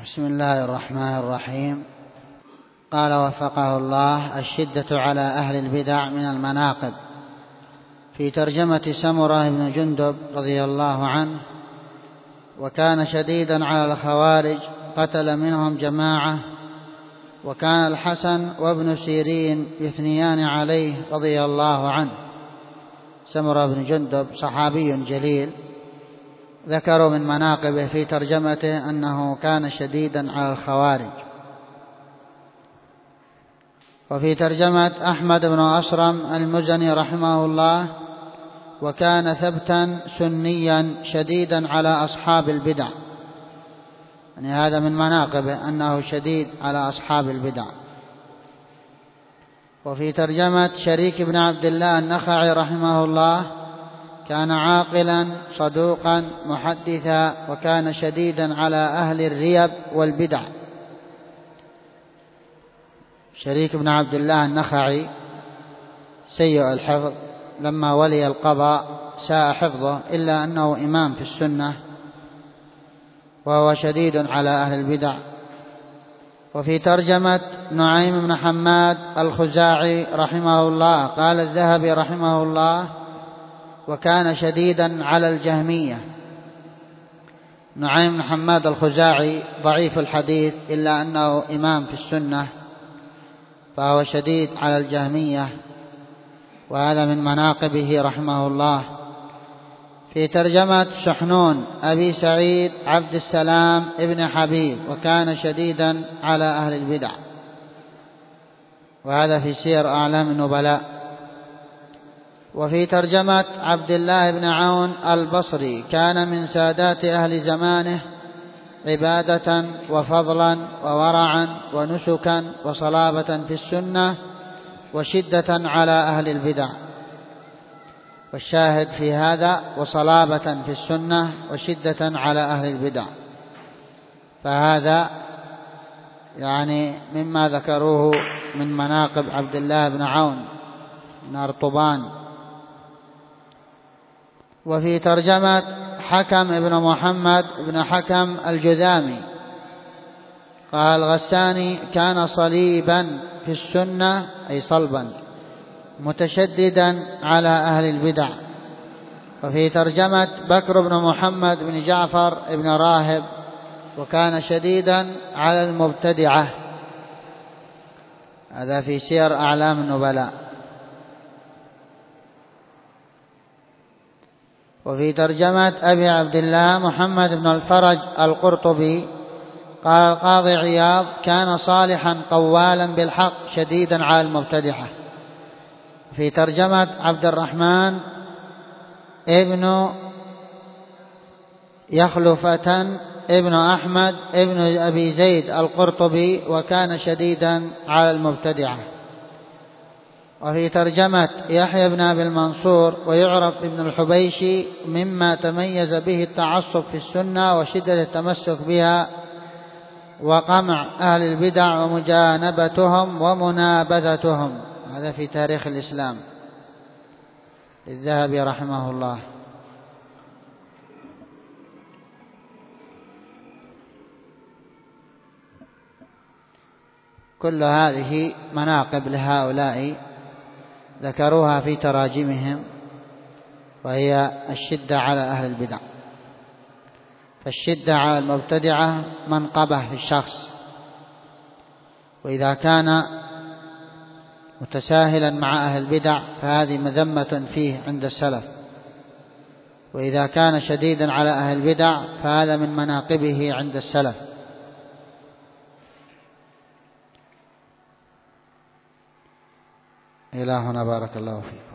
بسم الله الرحمن الرحيم. قال وفقه الله: الشدة على أهل البدع من المناقب. في ترجمة سمرة بن جندب رضي الله عنه: وكان شديدا على الخوارج، قتل منهم جماعة، وكان الحسن وابن سيرين يثنيان عليه رضي الله عنه. سمرة بن جندب صحابي جليل، ذكروا من مناقبه في ترجمته أنه كان شديدا على الخوارج. وفي ترجمة أحمد بن أصرم المزني رحمه الله: وكان ثبتا سنيا شديدا على أصحاب البدع. يعني هذا من مناقبه أنه شديد على أصحاب البدع. وفي ترجمة شريك بن عبد الله النخعي رحمه الله: كان عاقلا صدوقا محدثا، وكان شديدا على أهل الريب والبدع. شريك بن عبد الله النخعي سيء الحفظ، لما ولي القضاء ساء حفظه، إلا أنه إمام في السنة، وهو شديد على أهل البدع. وفي ترجمة نعيم بن حماد الخزاعي رحمه الله: قال الذهبي رحمه الله: وكان شديدا على الجهمية. نعيم بن حماد الخزاعي ضعيف الحديث، إلا أنه إمام في السنة، فهو شديد على الجهمية، وهذا من مناقبه رحمه الله. في ترجمة سحنون أبي سعيد عبد السلام ابن حبيب: وكان شديدا على أهل البدع، وهذا في سير أعلام النبلاء. وفي ترجمة عبد الله بن عون البصري: كان من سادات أهل زمانه، عبادة وفضلا وورعا ونسكا وصلابة في السنة، وشدة على أهل البدع. والشاهد في هذا: وصلابة في السنة وشدة على أهل البدع، فهذا يعني مما ذكروه من مناقب عبد الله بن عون بن أرطبان. وفي ترجمة حكم ابن محمد بن حكم الجذامي: قال الغساني: كان صليبا في السنة، أي صلبا، متشددا على أهل البدع. وفي ترجمة بكر بن محمد بن جعفر بن راهب: وكان شديدا على المبتدعة. هذا في سير أعلام النبلاء. وفي ترجمة أبي عبد الله محمد بن الفرج القرطبي: قال القاضي عياض: كان صالحا قوالا بالحق، شديدا على المبتدعة. في ترجمة عبد الرحمن ابن يخلفة ابن أحمد ابن أبي زيد القرطبي: وكان شديدا على المبتدعة. وفي ترجمة يحيى بن أبي المنصور: ويعرف ابن الحبيشي مما تميز به التعصب في السنة وشدة التمسك بها، وقمع أهل البدع ومجانبتهم ومنابذتهم. هذا في تاريخ الإسلام للذهبي رحمه الله. كل هذه مناقب لهؤلاء ذكروها في تراجمهم، وهي الشدة على أهل البدع. فالشدة على المبتدعة منقبة في الشخص، وإذا كان متساهلا مع أهل البدع فهذه مذمة فيه عند السلف، وإذا كان شديدا على أهل البدع فهذا من مناقبه عند السلف. إلى هنا، بارك الله فيكم.